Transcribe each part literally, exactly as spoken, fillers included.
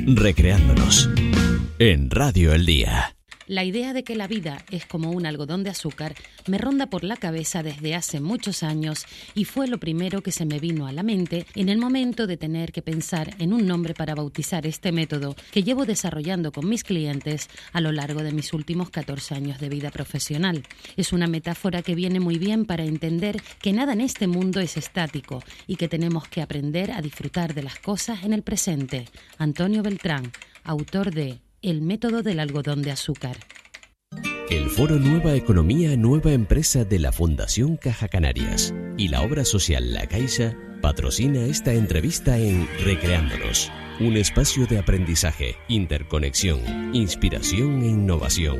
Recreándonos en Radio El Día. La idea de que la vida es como un algodón de azúcar me ronda por la cabeza desde hace muchos años y fue lo primero que se me vino a la mente en el momento de tener que pensar en un nombre para bautizar este método que llevo desarrollando con mis clientes a lo largo de mis últimos catorce años de vida profesional. Es una metáfora que viene muy bien para entender que nada en este mundo es estático y que tenemos que aprender a disfrutar de las cosas en el presente. Antonio Beltrán, autor de El método del algodón de azúcar. El Foro Nueva Economía, Nueva Empresa de la Fundación Caja Canarias y la obra social La Caixa patrocina esta entrevista en Recreándonos, un espacio de aprendizaje, interconexión, inspiración e innovación.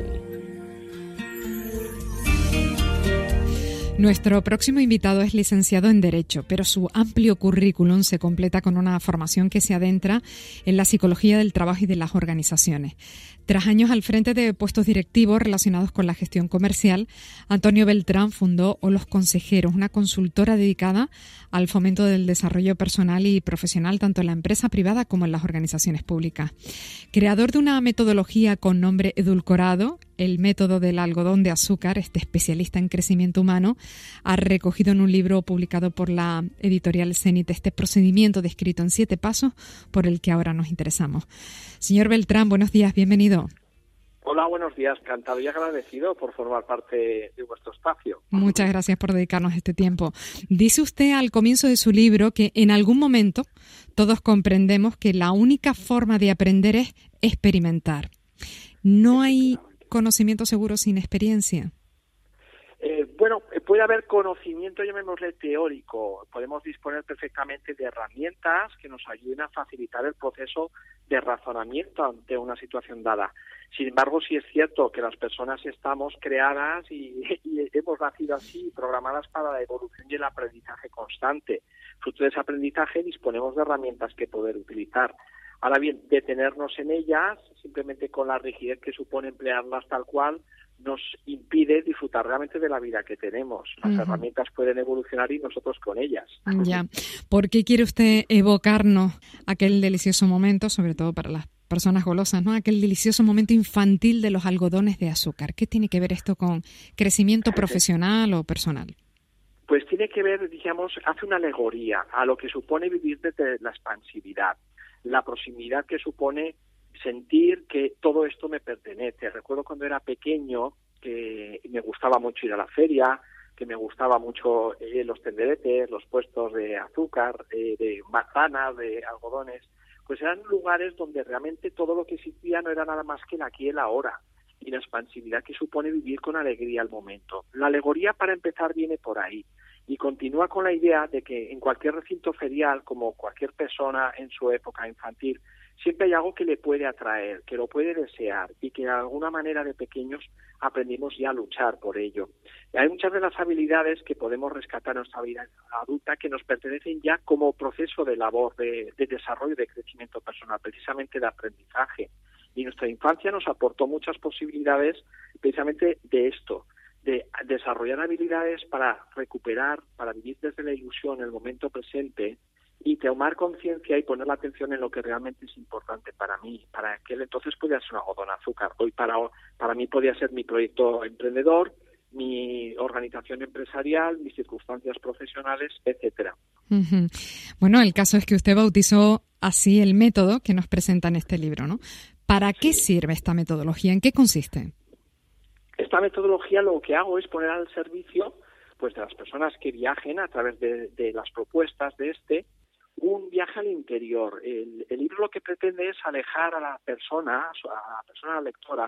Nuestro próximo invitado es licenciado en Derecho, pero su amplio currículum se completa con una formación que se adentra en la psicología del trabajo y de las organizaciones. Tras años al frente de puestos directivos relacionados con la gestión comercial, Antonio Beltrán fundó O Los Consejeros, una consultora dedicada al fomento del desarrollo personal y profesional tanto en la empresa privada como en las organizaciones públicas. Creador de una metodología con nombre edulcorado, el método del algodón de azúcar, este especialista en crecimiento humano, ha recogido en un libro publicado por la editorial Zenit este procedimiento descrito en siete pasos por el que ahora nos interesamos. Señor Beltrán, buenos días, bienvenido. Hola, buenos días. Encantado y agradecido por formar parte de vuestro espacio. Muchas gracias por dedicarnos este tiempo. Dice usted al comienzo de su libro que en algún momento todos comprendemos que la única forma de aprender es experimentar. No hay conocimiento seguro sin experiencia. Eh, bueno, puede haber conocimiento, llamémosle teórico. Podemos disponer perfectamente de herramientas que nos ayuden a facilitar el proceso de razonamiento ante una situación dada. Sin embargo, sí es cierto que las personas estamos creadas y, y hemos nacido así, programadas para la evolución y el aprendizaje constante. Fruto de ese aprendizaje disponemos de herramientas que poder utilizar. Ahora bien, detenernos en ellas, simplemente con la rigidez que supone emplearlas tal cual, nos impide disfrutar realmente de la vida que tenemos. Las uh-huh. herramientas pueden evolucionar y nosotros con ellas. Ya. ¿Por qué quiere usted evocarnos aquel delicioso momento, sobre todo para las personas golosas, ¿no? Aquel delicioso momento infantil de los algodones de azúcar? ¿Qué tiene que ver esto con crecimiento profesional o personal? Pues tiene que ver, digamos, hace una alegoría a lo que supone vivir desde la expansividad, la proximidad que supone sentir que todo esto me pertenece. Recuerdo cuando era pequeño que me gustaba mucho ir a la feria, que me gustaba mucho eh, los tenderetes, los puestos de azúcar, eh, de manzanas, de algodones. Pues eran lugares donde realmente todo lo que existía no era nada más que el aquí y el ahora, y la expansividad que supone vivir con alegría al momento. La alegoría, para empezar, viene por ahí y continúa con la idea de que en cualquier recinto ferial, como cualquier persona en su época infantil, siempre hay algo que le puede atraer, que lo puede desear y que de alguna manera de pequeños aprendimos ya a luchar por ello. Y hay muchas de las habilidades que podemos rescatar en nuestra vida adulta que nos pertenecen ya como proceso de labor, de, de desarrollo, de crecimiento personal, precisamente de aprendizaje. Y nuestra infancia nos aportó muchas posibilidades precisamente de esto, de desarrollar habilidades para recuperar, para vivir desde la ilusión en el momento presente y tomar conciencia y poner la atención en lo que realmente es importante para mí. Para aquel entonces podía ser un algodón de azúcar. Hoy para, para mí podía ser mi proyecto emprendedor, mi organización empresarial, mis circunstancias profesionales, etcétera. Uh-huh. Bueno, el caso es que usted bautizó así el método que nos presenta en este libro, ¿no? ¿Para qué sí. sirve esta metodología? ¿En qué consiste? Esta metodología lo que hago es poner al servicio pues de las personas que viajen a través de, de las propuestas de este, un viaje al interior. El, el libro lo que pretende es alejar a la persona, a la persona lectora,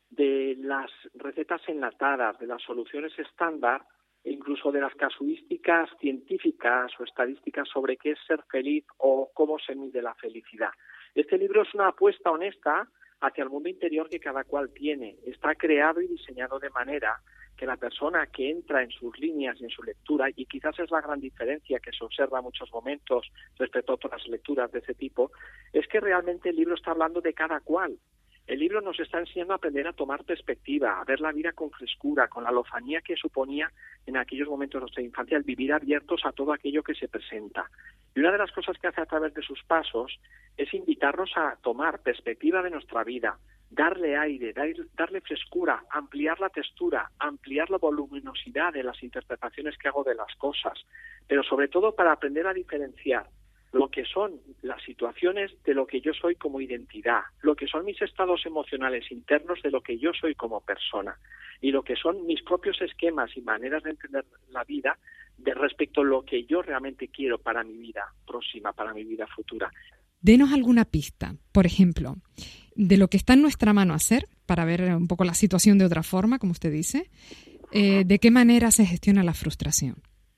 de las recetas enlatadas, de las soluciones estándar e incluso de las casuísticas científicas o estadísticas sobre qué es ser feliz o cómo se mide la felicidad. Este libro es una apuesta honesta hacia el mundo interior que cada cual tiene. Está creado y diseñado de manera que la persona que entra en sus líneas y en su lectura, y quizás es la gran diferencia que se observa en muchos momentos respecto a otras lecturas de ese tipo, es que realmente el libro está hablando de cada cual. El libro nos está enseñando a aprender a tomar perspectiva, a ver la vida con frescura, con la lozanía que suponía en aquellos momentos de nuestra infancia el vivir abiertos a todo aquello que se presenta. Y una de las cosas que hace a través de sus pasos es invitarnos a tomar perspectiva de nuestra vida, darle aire, dar, darle frescura, ampliar la textura, ampliar la voluminosidad de las interpretaciones que hago de las cosas, pero sobre todo para aprender a diferenciar lo que son las situaciones de lo que yo soy como identidad, lo que son mis estados emocionales internos de lo que yo soy como persona y lo que son mis propios esquemas y maneras de entender la vida de respecto a lo que yo realmente quiero para mi vida próxima, para mi vida futura. Denos alguna pista, por ejemplo, de lo que está en nuestra mano hacer, para ver un poco la situación de otra forma, como usted dice. Eh, ¿De qué manera se gestiona la frustración?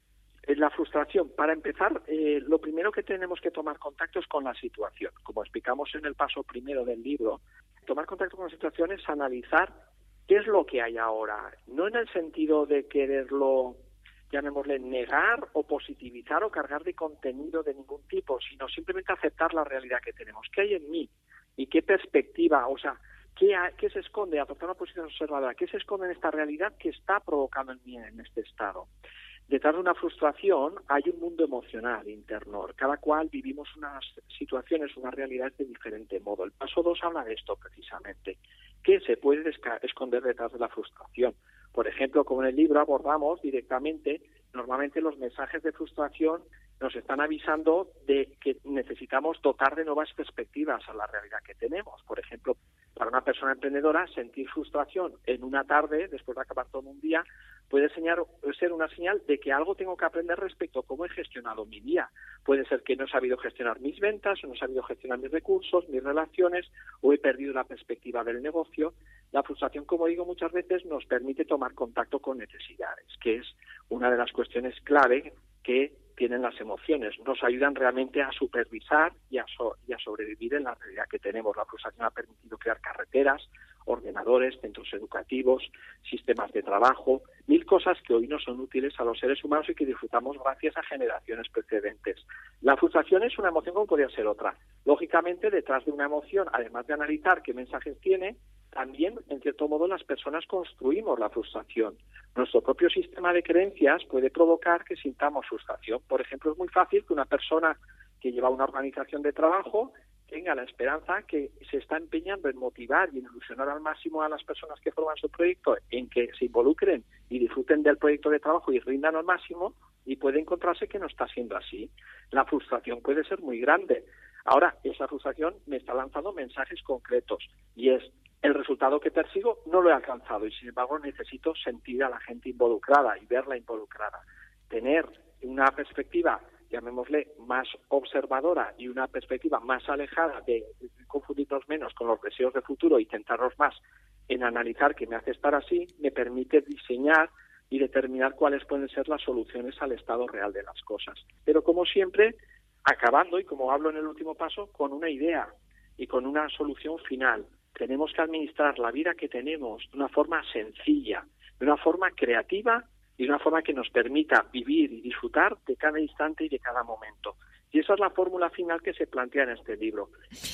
La frustración, para empezar, eh, lo primero que tenemos que tomar contacto es con la situación. Como explicamos en el paso primero del libro, tomar contacto con la situación es analizar qué es lo que hay ahora, no en el sentido de quererlo, llamémosle, negar o positivizar o cargar de contenido de ningún tipo, sino simplemente aceptar la realidad que tenemos. ¿Qué hay en mí? ¿Y qué perspectiva? O sea, ¿qué, hay, qué se esconde? Adoptar una posición observadora. ¿Qué se esconde en esta realidad que está provocando en mí en este estado? Detrás de una frustración hay un mundo emocional interno. Cada cual vivimos unas situaciones, unas realidades de diferente modo. El paso dos habla de esto precisamente. ¿Qué se puede esconder detrás de la frustración? Por ejemplo, como en el libro abordamos directamente, normalmente los mensajes de frustración nos están avisando de que necesitamos dotar de nuevas perspectivas a la realidad que tenemos. Por ejemplo, para una persona emprendedora, sentir frustración en una tarde, después de acabar todo un día, puede señalar, ser una señal de que algo tengo que aprender respecto a cómo he gestionado mi día. Puede ser que no he sabido gestionar mis ventas, o no he sabido gestionar mis recursos, mis relaciones, o he perdido la perspectiva del negocio. La frustración, como digo muchas veces, nos permite tomar contacto con necesidades, que es una de las cuestiones clave que tienen las emociones. Nos ayudan realmente a supervisar y a, so- y a sobrevivir en la realidad que tenemos. La frustración ha permitido crear carreteras, ordenadores, centros educativos, sistemas de trabajo, mil cosas que hoy no son útiles a los seres humanos y que disfrutamos gracias a generaciones precedentes. La frustración es una emoción como podría ser otra. Lógicamente, detrás de una emoción, además de analizar qué mensajes tiene, también, en cierto modo, las personas construimos la frustración. Nuestro propio sistema de creencias puede provocar que sintamos frustración. Por ejemplo, es muy fácil que una persona que lleva una organización de trabajo tenga la esperanza que se está empeñando en motivar y en ilusionar al máximo a las personas que forman su proyecto, en que se involucren y disfruten del proyecto de trabajo y rindan al máximo, y puede encontrarse que no está siendo así. La frustración puede ser muy grande. Ahora, esa frustración me está lanzando mensajes concretos y es: el resultado que persigo no lo he alcanzado y, sin embargo, necesito sentir a la gente involucrada y verla involucrada. Tener una perspectiva, llamémosle, más observadora y una perspectiva más alejada de confundirnos menos con los deseos de futuro y centrarnos más en analizar qué me hace estar así, me permite diseñar y determinar cuáles pueden ser las soluciones al estado real de las cosas. Pero, como siempre, acabando, y como hablo en el último paso, con una idea y con una solución final. Tenemos que administrar la vida que tenemos de una forma sencilla, de una forma creativa y de una forma que nos permita vivir y disfrutar de cada instante y de cada momento. Y esa es la fórmula final que se plantea en este libro.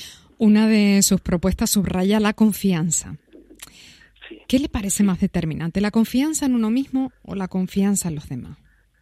Una de sus propuestas subraya la confianza. Sí. ¿Qué le parece más determinante, la confianza en uno mismo o la confianza en los demás?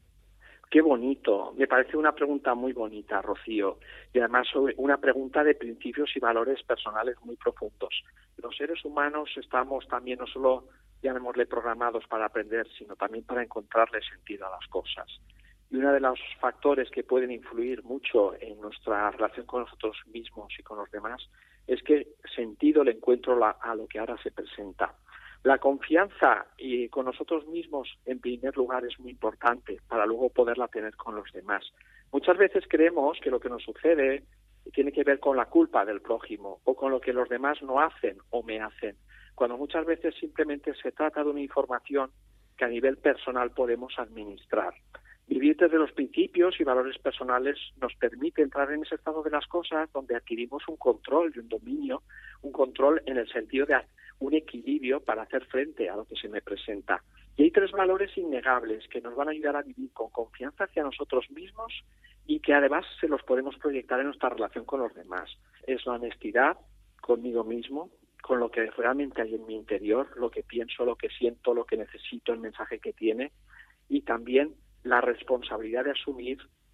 Qué bonito. Me parece una pregunta muy bonita, Rocío, y además una pregunta de principios y valores personales muy profundos. Los seres humanos estamos también no solo, llamémosle, programados para aprender, sino también para encontrarle sentido a las cosas. Y uno de los factores que pueden influir mucho en nuestra relación con nosotros mismos y con los demás es qué sentido le encuentro la, a lo que ahora se presenta. La confianza y con nosotros mismos, en primer lugar, es muy importante para luego poderla tener con los demás. Muchas veces creemos que lo que nos sucede tiene que ver con la culpa del prójimo o con lo que los demás no hacen o me hacen, cuando muchas veces simplemente se trata de una información que a nivel personal podemos administrar. Vivir desde los principios y valores personales nos permite entrar en ese estado de las cosas donde adquirimos un control y un dominio, un control en el sentido de un equilibrio para hacer frente a lo que se me presenta. Y hay tres valores innegables que nos van a ayudar a vivir con confianza hacia nosotros mismos y que además se los podemos proyectar en nuestra relación con los demás. Es la honestidad conmigo mismo, con lo que realmente hay en mi interior, lo que pienso, lo que siento, lo que necesito, el mensaje que tiene, y también la responsabilidad de asumir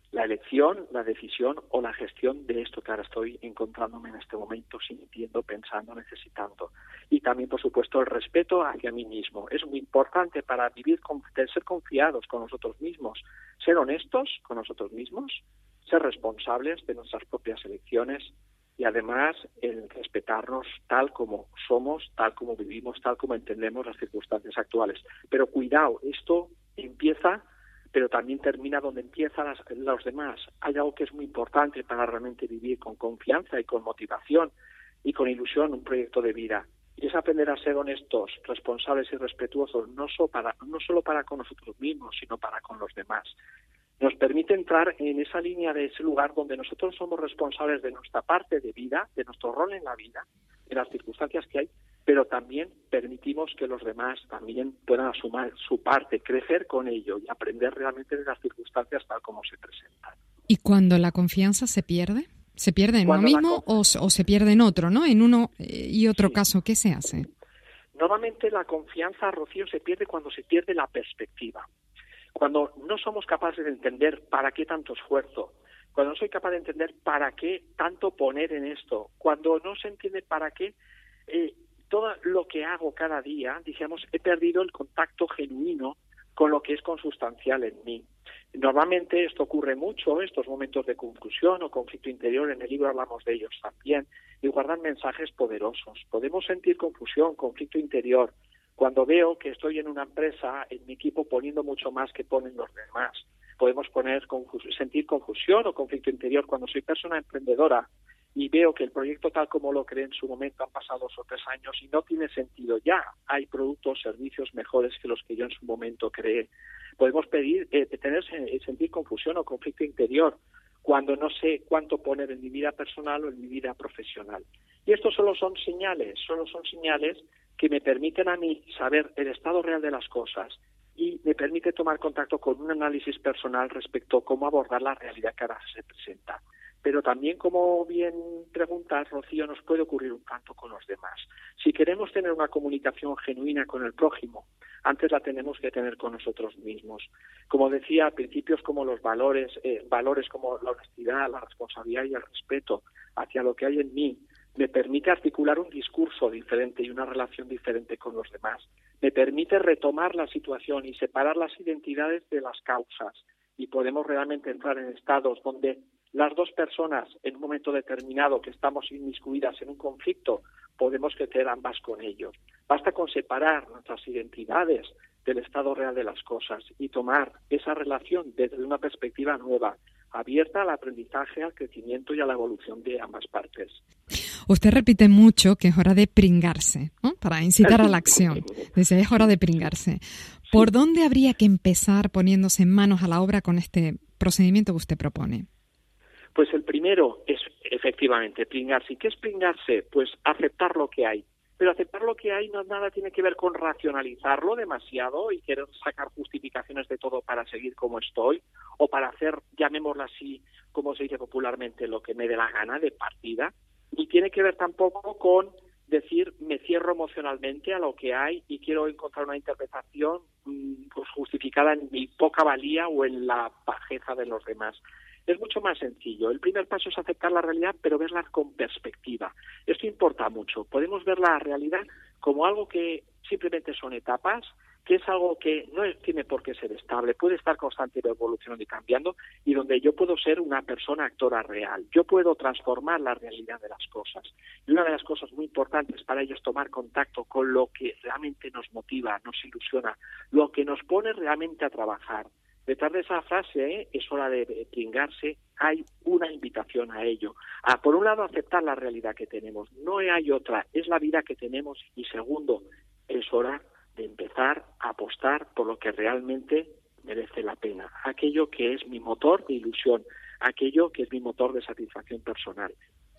la elección, la decisión o la gestión de esto que ahora estoy encontrándome en este momento, sintiendo, pensando, necesitando. Y también, por supuesto, el respeto hacia mí mismo. Es muy importante para vivir, con, ser confiados con nosotros mismos, ser honestos con nosotros mismos, ser responsables de nuestras propias elecciones y además el respetarnos tal como somos, tal como vivimos, tal como entendemos las circunstancias actuales. Pero cuidado, esto empieza, pero también termina donde empiezan las, los demás. Hay algo que es muy importante para realmente vivir con confianza y con motivación y con ilusión un proyecto de vida. Y es aprender a ser honestos, responsables y respetuosos, no solo para, no solo para con nosotros mismos, sino para con los demás. Nos permite entrar en esa línea de ese lugar donde nosotros somos responsables de nuestra parte de vida, de nuestro rol en la vida, de las circunstancias que hay, pero también permitimos que los demás también puedan asumir su parte, crecer con ello y aprender realmente de las circunstancias tal como se presentan. ¿Y cuando la confianza se pierde? ¿Se pierde en uno mismo o, o se pierde en otro, ¿no? En uno y otro sí. caso, ¿qué se hace? Normalmente la confianza, Rocío, se pierde cuando se pierde la perspectiva. Cuando no somos capaces de entender para qué tanto esfuerzo, cuando no soy capaz de entender para qué tanto poner en esto, cuando no se entiende para qué eh, todo lo que hago cada día, digamos, he perdido el contacto genuino con lo que es consustancial en mí. Normalmente esto ocurre mucho, estos momentos de confusión o conflicto interior, en el libro hablamos de ellos también, y guardan mensajes poderosos. Podemos sentir confusión, conflicto interior, cuando veo que estoy en una empresa, en mi equipo, poniendo mucho más que ponen los demás. Podemos poner confus- sentir confusión o conflicto interior cuando soy persona emprendedora y veo que el proyecto tal como lo creé en su momento han pasado dos o tres años y no tiene sentido ya. Hay productos o servicios mejores que los que yo en su momento creé. Podemos pedir, eh, tener sentir confusión o conflicto interior cuando no sé cuánto poner en mi vida personal o en mi vida profesional. Y estos solo son señales, solo son señales que me permiten a mí saber el estado real de las cosas y me permite tomar contacto con un análisis personal respecto a cómo abordar la realidad que ahora se presenta. Pero también, como bien preguntas, Rocío, nos puede ocurrir un tanto con los demás. Si queremos tener una comunicación genuina con el prójimo, antes la tenemos que tener con nosotros mismos. Como decía, principios como los valores, eh, valores como la honestidad, la responsabilidad y el respeto hacia lo que hay en mí, me permite articular un discurso diferente y una relación diferente con los demás. Me permite retomar la situación y separar las identidades de las causas. Y podemos realmente entrar en estados donde las dos personas, en un momento determinado que estamos inmiscuidas en un conflicto, podemos crecer ambas con ellos. Basta con separar nuestras identidades del estado real de las cosas y tomar esa relación desde una perspectiva nueva, abierta al aprendizaje, al crecimiento y a la evolución de ambas partes. Usted repite mucho que es hora de pringarse, ¿no? Para incitar a la acción. Dice, es hora de pringarse. ¿Por dónde habría que empezar poniéndose manos a la obra con este procedimiento que usted propone? Pues el primero es, efectivamente, pringarse. ¿Y qué es pringarse? Pues aceptar lo que hay. Pero aceptar lo que hay no nada tiene que ver con racionalizarlo demasiado y querer sacar justificaciones de todo para seguir como estoy o para hacer, llamémoslo así, como se dice popularmente, lo que me dé la gana de partida. Ni tiene que ver tampoco con decir me cierro emocionalmente a lo que hay y quiero encontrar una interpretación pues, justificada en mi poca valía o en la bajeza de los demás. Es mucho más sencillo. El primer paso es aceptar la realidad, pero verla con perspectiva. Esto importa mucho. Podemos ver la realidad como algo que simplemente son etapas, que es algo que no tiene por qué ser estable, puede estar constante evolucionando y cambiando, y donde yo puedo ser una persona actora real. Yo puedo transformar la realidad de las cosas. Y una de las cosas muy importantes para ello es tomar contacto con lo que realmente nos motiva, nos ilusiona, lo que nos pone realmente a trabajar. Detrás de esa frase, ¿eh? es hora de pringarse, hay una invitación a ello. A, por un lado, aceptar la realidad que tenemos. No hay otra, es la vida que tenemos. Y segundo, es hora de empezar a apostar por lo que realmente merece la pena. Aquello que es mi motor de ilusión, aquello que es mi motor de satisfacción personal.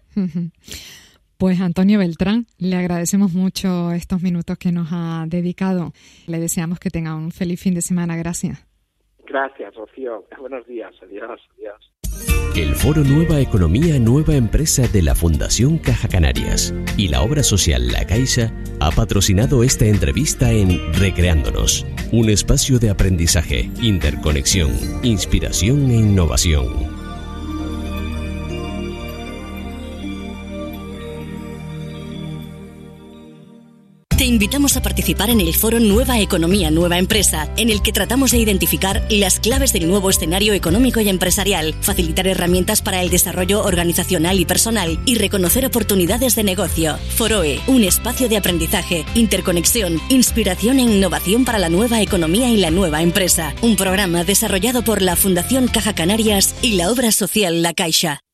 Pues Antonio Beltrán, le agradecemos mucho estos minutos que nos ha dedicado. Le deseamos que tenga un feliz fin de semana. Gracias. Gracias, Rocío. Buenos días. Adiós. Adiós. El Foro Nueva Economía, Nueva Empresa de la Fundación Caja Canarias y la obra social La Caixa ha patrocinado esta entrevista en Recreándonos, un espacio de aprendizaje, interconexión, inspiración e innovación. Te invitamos a participar en el foro Nueva Economía, Nueva Empresa, en el que tratamos de identificar las claves del nuevo escenario económico y empresarial, facilitar herramientas para el desarrollo organizacional y personal y reconocer oportunidades de negocio. Foroe, un espacio de aprendizaje, interconexión, inspiración e innovación para la nueva economía y la nueva empresa. Un programa desarrollado por la Fundación Caja Canarias y la obra social La Caixa.